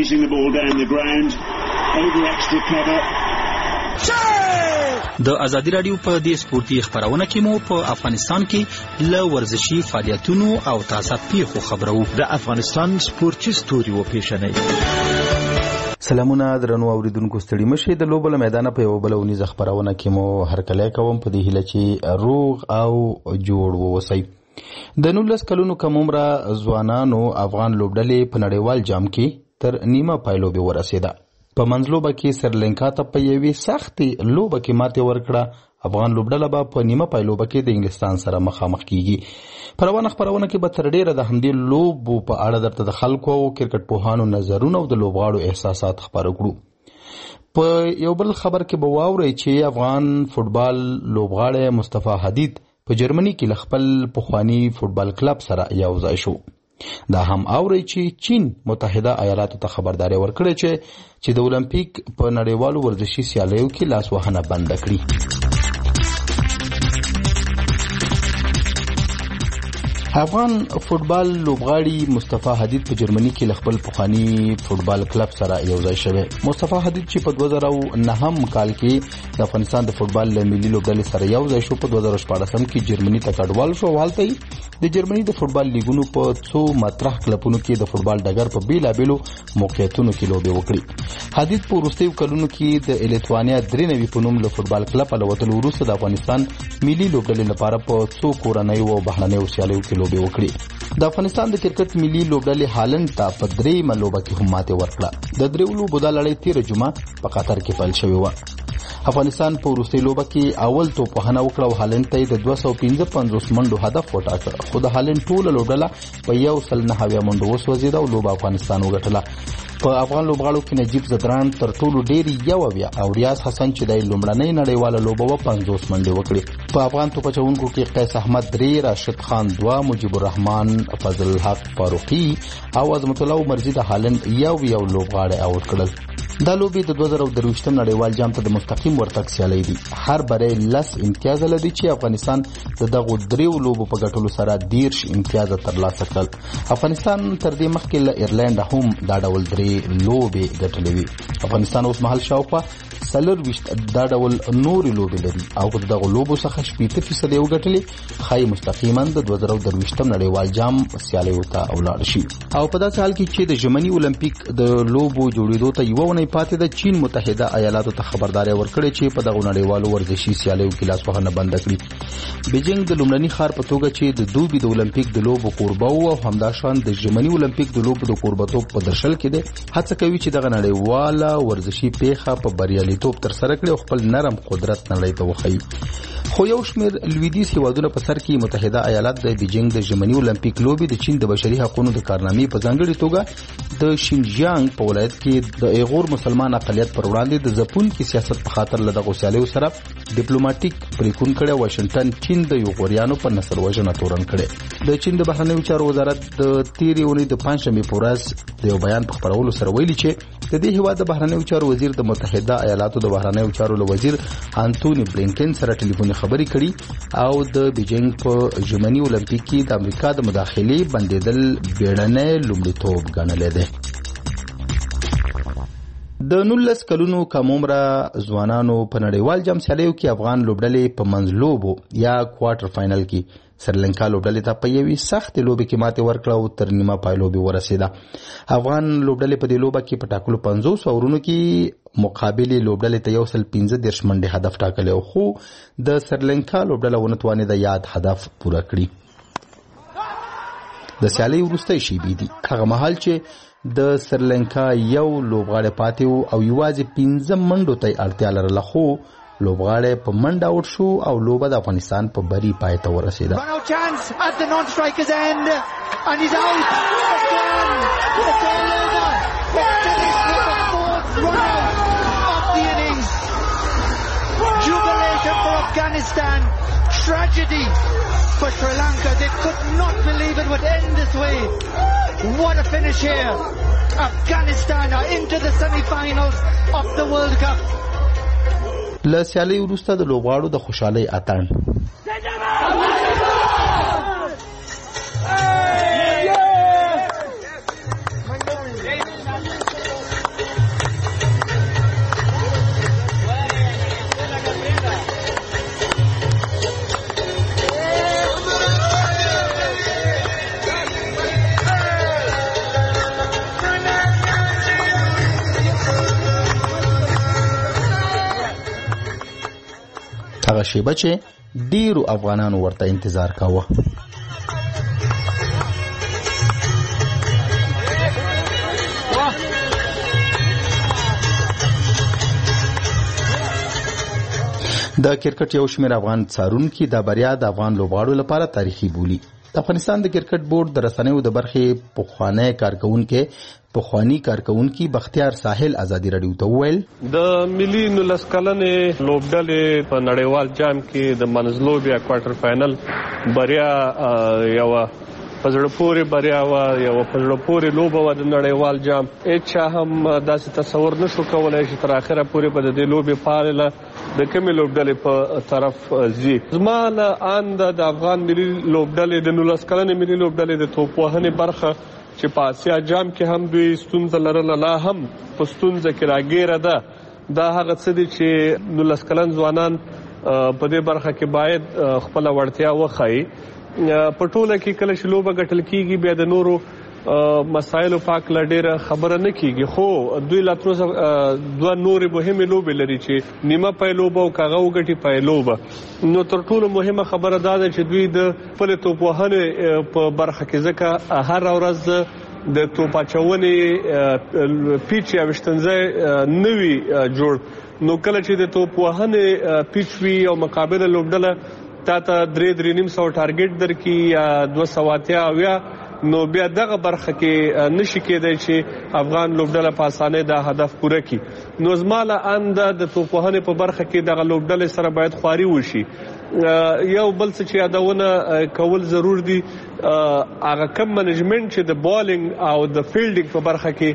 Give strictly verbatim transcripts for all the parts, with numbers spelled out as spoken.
chasing the ball down the ground over extra cover. د ازادي راډیو په دې سپورتي خبرونه کې مو په افغانستان کې له ورزشي فعالیتونو او تازه پیښو خبرو. د افغانستان سپورتي ستوري وپېژنئ. سلامونه درنو اوریدونکو، ستړي مشئ. د لوبو له میدانه په یو بله اونیزه خبرونه کې مو هرکلی کوم په دې هیله چې روغ او جوړ واوسئ. د نولس کلونو کم عمره ځوانانو افغان لوبډلې په نړیوال جام کې تر نیمه پایلوبې ورسېده. په منځلوبه کې سریلانکا ته په یوې سختې لوبه کې ماتې ورکړه. افغان لوبډله به په نیمه پایلوبه کې د انګلستان سره مخامخ کیږي. په روانه خبرونه کې به تر ډیره د همدې لوبو په اړه درته د خلکو او کرکټ پوهانو نظرونه او د لوبغاړو احساسات خپاره کړو. په یو بل خبر کې به واورئ چې افغان فوټبال لوبغاړی مصطفی حدید په جرمني کې له خپل پخواني فوټبال کلب سره یو ځای شو. دا هم اورئ چې چین متحده ایالاتو ته خبرداري ورکړې چې چې د اولمپیک په نړیوالو ورزشي سیالیو کې لاسوهنه بنده کړي. افغان فوټبال لوبغاړي مصطفی حدید په جرمني کې له خپل پخواني فوټبال کلب سره یو ځای شوی. مصطفی حدید چې په دوه زره نهم کال کې د افغانستان د فوټبال له ملي لوبډلې سره یو ځای شو، په دوه زره شپاړسم کې جرمني ته کډوال شو. هلته د جرمني د فوټبال لیګونو په څو مطرح کلبونو کې د فوټبال ډګر په بیلابیلو موقعیتونو کې لوبې وکړي. حدید په وروستیو کلونو کې د الیتوانیا درې نوي په نوم له فوټبال کلب له وتلو وروسته د افغانستان ملي لوبډلې لپاره په څو کورنیو او بهرنیو سیالیو کې لوبې وکړي. د افغانستان د کرکټ ملي لوبډلې هالند ته په درېیمه لوبه کې هم ماتې ورکړه. د دریو لوبو دا لړۍ تېره جمعه په قطر کې پیل شوې وه. افغانستان په وروستۍ لوبه کې اول توپوهنه وکړه او هالند ته د دوه سوه پنځه پنځوس منډو هدف وټاکه، خو د هالند ټوله لوبډله په یو سل نهه اویا منډو وسوځېده او لوبه افغانستان وګټله. په افغان لوبغاړو کې نجیب زدران تر ټولو ډېرې یو اویا او ریاض حسن چې د لومړنۍ نړیواله لوبه وه پنځوس منډې وکړې. په افغان توپ اچوونکو کې قیس احمد درې، راشد خان دوه، مجیب الرحمن، فضل الحق فاروقي او عظمت الله عمرزي د هالند یو یو لوبغاړی آوټ کړل. دا لوبې د دوه زره درویشتم نړیوال جام ته د مستقیم ورتګ سیالۍ دي. هر بری لس امتیازه لري چې افغانستان د دغو دریو لوبو په ګټلو سره دیرش امتیازه ترلاسه کړل. افغانستان تر دې مخکې له ایرلینډ هم دا ډول درې لوبې ګټلې وي. افغانستان اوس مهال شاوخوا څلورویشت دا ډول نورې لوبې لري او د دغو لوبو څخه شپېته فیصد یې وګټلې، ښایي مستقیما د دوه زره درویشتم نړیوال جام سیالیو ته ولاړ شي. او په داسې حال کې چې د ژمني اولمپیک د لوبو جوړېدو ته یوه اونۍ پاتې ده، چین متحده ایالاتو ته خبرداری ورکړې چې په دغو نړیوالو ورزشي سیالیو کې لاسوهنه بنده کړي. بیجینګ د لومړني ښار په توګه چې د دوبي د اولمپیک د لوبو کوربه و او همداشان د ژمني اولمپیک د لوبو د کوربهتوب په درشل کې دی، هڅه کوي چې دغه نړیواله ورزشي پیښه په بریالیتوب ترسره کړي او خپل نرم قدرت نړۍ ته وښيي. خو یو شمېر لویدیځ هیوادونه په سر کې متحده ایالات د بیجینګ د ژمني اولمپیک لوبې د چین د بشري حقوقو د کارنامې په ځانګړې توګه د شینجیانګ په ولایت کې د ایغور مسلمان اقلیت پر وړاندې د ځپونکي سیاست په خاطر له دغو سیالیو سره ډیپلوماټیک پریکون کړی. واشنګټن چین د یوغوریانو په نسل وژنه تورن کړی. د چین د بهرنیو چارو وزارت د تېرې اونۍ د پنجشنبې په ورځ د یو بیان په خپرولو سره ویلي چې د دې هیواد د بهرنیو چارو وزیر د متحده ایالاتو د بهرنیو چارو له وزیر انټونی بلینکن سره ټلیفوني خبرې کړي او د بیجینګ په ژمني اولمپیک کې د امریکا د مداخلې بندېدل بیړنی لومړیتوب ګڼلی دی. د نولس کلونو کم عمره ځوانانو په نړیوال جام سیالیو کې افغان لوبډلې په منځلوبو یا کوارټر فاینل کې سریلانکا لوبډلې ته په یوې سختې لوبې کې ماتې ورکړه او تر نیمه پایلوبې ورسېده. افغان لوبډلې په دې لوبه کې په ټاکلو پنځوس اورونو کې مقابلې لوبډلې ته یو سل پنځه دېرش منډې هدف ټاکلی او خو د سریلانکا لوبډله ونه توانېده یاد هدف پوره کړي. د سیالۍ وروستی شیبې دي، هغه مهال چې د سریلانکا یو لوبغاړی پاتې و او یوازې پنځه منډو ته یې اړتیا لرله، خو لوبغاړی په منډه آوټ شو او لوبه د افغانستان په بری پای ته ورسېده. Tragedy for Sri Lanka. They could not believe it would end this way. What a finish here. Afghanistan are into the semi-finals of the World Cup. له سیالۍ وروسته د لوبغاړو د خوشحالۍ اتڼ هغه شیبه چې ډیرو افغانانو ورته انتظار کاوه. د کرکټ یو شمېر افغان څارونکي دا بریا د افغان لوبغاړو لپاره تاریخي بولي. د افغانستان د کرکټ بورډ د رسنیو د برخې پخوانی کارکونکي پخوانی کارکونکي بختیار ساحل ازادي رادیو ته وویل د ملي نولس کلنې لوبډلې په نړیوال جام کې د منځلوبیا کوارټر فاینل بریا یو په زړه پورې بریا وه، یوه په زړه پورې لوبه وه د نړیوال جام. هېچا هم داسې تصور نه شو کولی چې تر اخره پورې به د دې لوبې پایله د کومې لوبډلې په طرف ځي. زما له انده د افغان ملي لوبډلې د نولس کلنې ملي لوبډلې د توپ وهنې برخه چې په اسیا جام کې هم دوی ستونزه لرله، لا هم په ستونزه کې راګیره ده. دا هغه څه دي چې نولس کلن ځوانان په دې برخه کې باید خپله وړتیا وښایي. په ټوله کې کله چې لوبه ګټل کېږي بیا د نورو مسایلو په هکله ډېره خبره نه کېږي، خو دوی لا تر اوسه دوه نورې مهمې لوبې لري چې نیمه پایلوبه او که هغه وګټي پایلوبه. نو تر ټولو مهمه خبره دا ده چې دوی د خپلې توپ وهنې په برخه کې ځکه هره ورځ د توپ اچونې پیچ یا ویشتنځی نه وي جوړ، نو کله چې د توپ وهنې پیچ وي او مقابله لوبډله تا ته درې درې نیم سوه ټارګېټ درکړي یا دوه سوه اتیا اویا، نو بیا دغه برخه کې نشي کېدی چې افغان لوبډله په اسانۍ دا هدف پوره کړي. نو زما له انده د توپ وهنې په برخه کې دغه لوبډلې سره باید خواري وشي. یو بل څه چې یادونه کول ضرور دي، هغه کم منیجمنټ چې د بالینګ او د فیلډینګ په برخه کې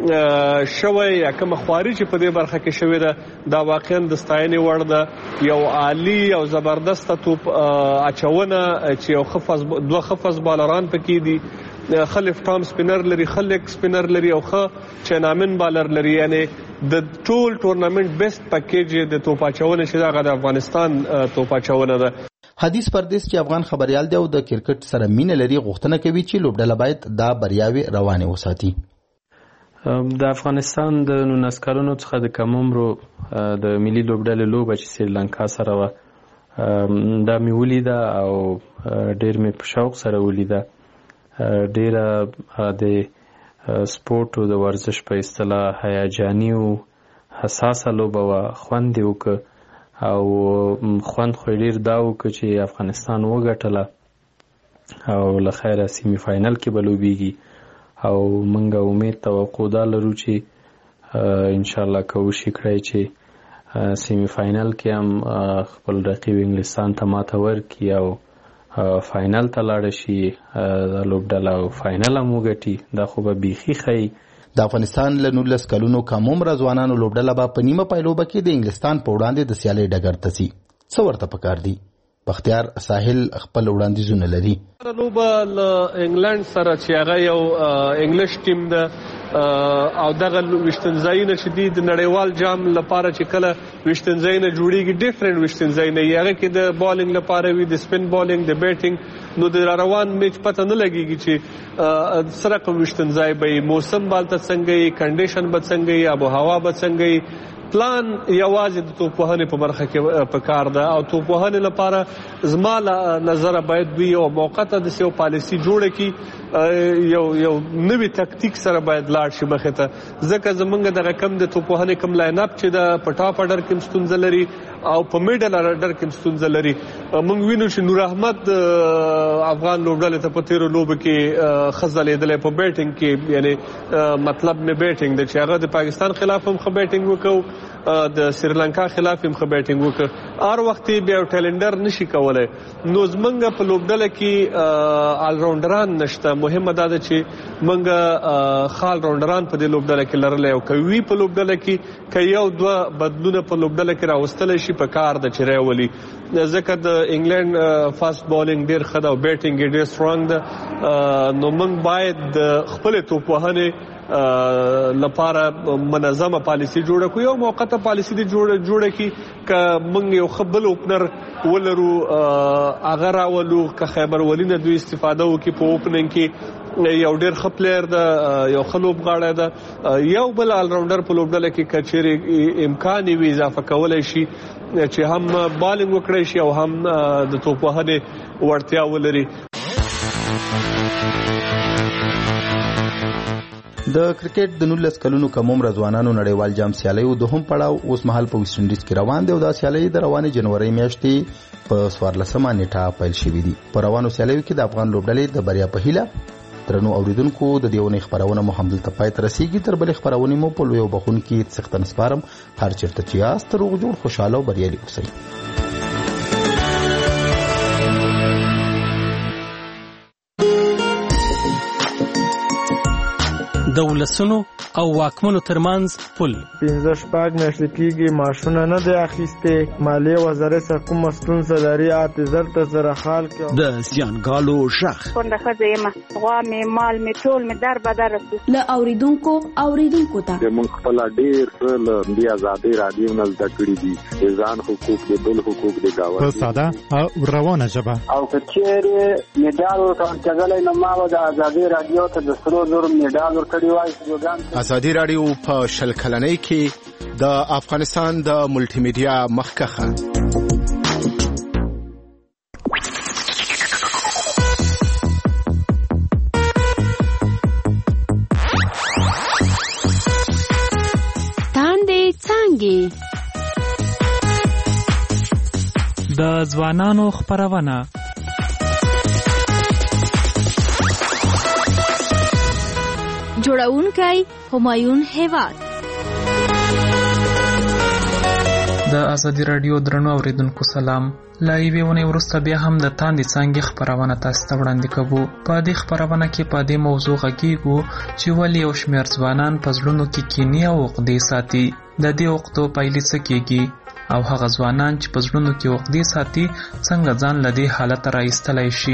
شوی یا کومه خواري چې په دې برخه کې شوې ده دا واقعا د ستاینې وړ ده. یو عالی او زبردسته توپ اچونه چې یو ښه دوه ښه فاست بالران پکې دي، ښه لیفټ آرم سپینر لري، ښه لیګ سپینر لري او ښه چینامن بالر لري. یعنی د ټول ټورنمنټ بیسټ پکیج د توپ اچونه چې هغه د افغانستان توپ اچونه ده. حدیث پردیس چې افغان خبریال دی او د کرکټ سره مینه لري غوښتنه کوي چې لوبډله باید دا بریاوې روانې وساتي. د افغانستان د نولس کلونو څخه د کم عمرو د ملي لوبډلې لوبه چې سریلانکا سره وه دا مې ولیده او ډېر مې په شوق سره ولیده. ډېره د سپورټ او د ورزش په اصطلاح هیجاني او حساسه لوبه وه. خوند یې وکړه او خوند خو یې ډېر دا وکړه چې افغانستان وګټله او له خیره سیمي فاینل کې به لوبېږي او منګه امید توقع دا لرو چې انشاءالله کوشش کړی چې سیمی فاینل کې هم خپل رقیب انګلستان ته ماته ورکړي او فاینل ته لاړه شي د لوبډله او فاینل هم وګټي. دا خو به بیخي ښایي. د افغانستان له نولس کلونو کم عمره ځوانانو لوبډله به په نیمه پایلوبه کې د انګلستان په وړاندې د سیالۍ ډګر ته ځي. څه ورته پکار دي؟ بختیار ساحل خپل وړاندیزونه لري. لوبه له انګلند سره چې هغه یو انګلیش ټیم ده او دغه ویشتنځایونه چې دي د نړیوال جام لپاره چې کله ویشتنځایونه جوړیږي ډیفرنٹ ویشتنځایونه یې هغه کې د بالینګ لپاره وي، د سپین بالینګ، د بیټینګ. نو د روان میچ پته نه لګیږي چې سره کوم ویشتنځای به موسم بالته څنګه وي، کنډیشن به څنګه وي، آب و هوا به څنګه وي. پلان یوازې د توپ وهنې په برخه کې پکار ده او توپ وهنې لپاره زما له نظره باید دوی یو موقته داسې یو پالیسي جوړه کړي، یو یو نوي تکتیک سره باید لاړ شي مخې ته. ځکه زمونږ دغه کم د توپ وهنې کم لاین اپ چې ده په ټاپ اډر کې هم ستونزه لري او په میډل اډر کې هم ستونزه لري. موږ وینو چې نور احمد افغان لوبډلې ته په تېرو لوبو کې ښه ځلېدلی په بیټینګ کې، یعنې مطلب مې بیټینګ ده چې هغه د پاکستان خلاف هم ښه بیټینګ وکړو، د سریلانکا خلاف هم ښه بیټینګ وکړ. هر وخت یې بیا یو ټیلنډر نشي کولی. نو زمونږ په لوبډله کې آلراونډران نشته. مهمه دا ده چې موږ ښه آلراونډران په دې لوبډله کې لرلی او که وي په لوبډله کې که یو دوه بدلونه په لوبډله کې راوستلی شي په کار ده چې راولي. ځکه د انګلند فاست بالینګ ډېر ښه ده او بیټینګ یې ډېر سترانګ ده. نو موږ باید د خپلې توپ وهنې لپاره منظمه پالیسي جوړه کړو. یو موقته پالیسي دې جوړه کړي که موږ یو ښه بل اوپنر ولرو هغه راولو، که خیبر ولي نه دوی استفاده وکړي په اوپننګ کې یو ډیر ښه پلیر ده، یو ښه لوبغاړی ده. یو بل آلراونډر په لوبډله کې کچېرې امکان وي اضافه کولی شي چې هم بالینګ وکړی شي او هم د توپ وهنې وړتیا ولري. د کرکټ د نولس کلونو کم عمره ځوانانو نړیوال جام سیالیو دوهم پړاو اوس مهال په ویسټ انډیز کې روان دی او دا سیالۍ د روانې جنوري میاشتې په څوارلسمه نیټه پیل شوې دي. په روانو سیالیو کې د افغان لوبډلې د بریا په هیله درنو اوریدونکو د دې ونې خبرونه مو همدلته پای ته رسیږي. تر بلې خبرونې مو په لوی وبخونکي څښتن سپارم. هر چیرته چې یاست روغ جوړ خوشاله او بریالي اوسئ. د ولسونو او واکمنو ترمنځ پل پنځه شپږ میاشتې کېږي ماشونه نه دی اخیستې. مالیې وزارت څخه کومه ستونزه لري اته زر ته زره خال کې د زیانګالو غږ کونډه ښځه یم، غوا مې مال مې ټول مې در بدر رسي. له اوریدونکو اوریدونکو ته موږ خپل ډېر له دې آزادۍ رادیو نه زده کړي دي، د ځان حقوق د بل حقوق د گاونډي په ساده او روانه ژبه. او که چېرې میډال ورکول کېدلی نو ما به د آزادۍ رادیو ته د سرو زرو میډال ورکړی وای. ازادي رادیو په شل کلنۍ کې د افغانستان د ملټي میډیا مخکخه تاندې څانګې د ځوانانو خبرونه جوړونکی همایون هیواد. د ازادي رادیو درنو اوریدونکو سلام. لا یوې ونې وروسته بیا هم د تاندې څانګې خبرونه تاسو ته وړاندې کوو. په دې خبرونه کې په دې موضوع غږیږو چې ولې یو شمېر ځوانان په زړونو کې کینې او عقدې ساتي، د دې عقدو پایلې څه کېږي، او هغه ځوانان چې په زړونو کې عقدې ساتي څنګه ځان له دې حالته راایستلی شي.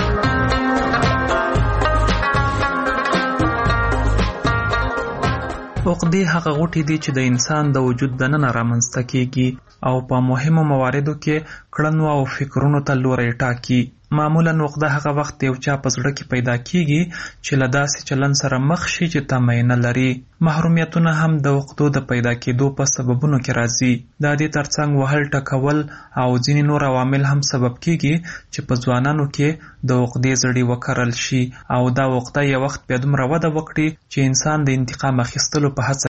عقدې هغه غوټې دي چې د انسان د وجود دننه رامنځته کېږي او په مهمو مواردو کې کړنو او فکرونو ته لوری ټاکي. معمولا عقده هغه وخت یو چا په زړه کې پیدا کېږي چې له داسې چلن سره مخ شي چې تمه یې نه لري. محرومیتونه هم د عقدو د پیدا کېدو په سببونو کې راځي. د دې ترڅنګ وهل ټکول او ځینې نور عوامل هم سبب کېږي چې په ځوانانو کې د عقدې زړي وکرل شي او دا عقده یو وخت بیا دومره وده وکړي چې انسان د انتقام اخیستلو په هڅه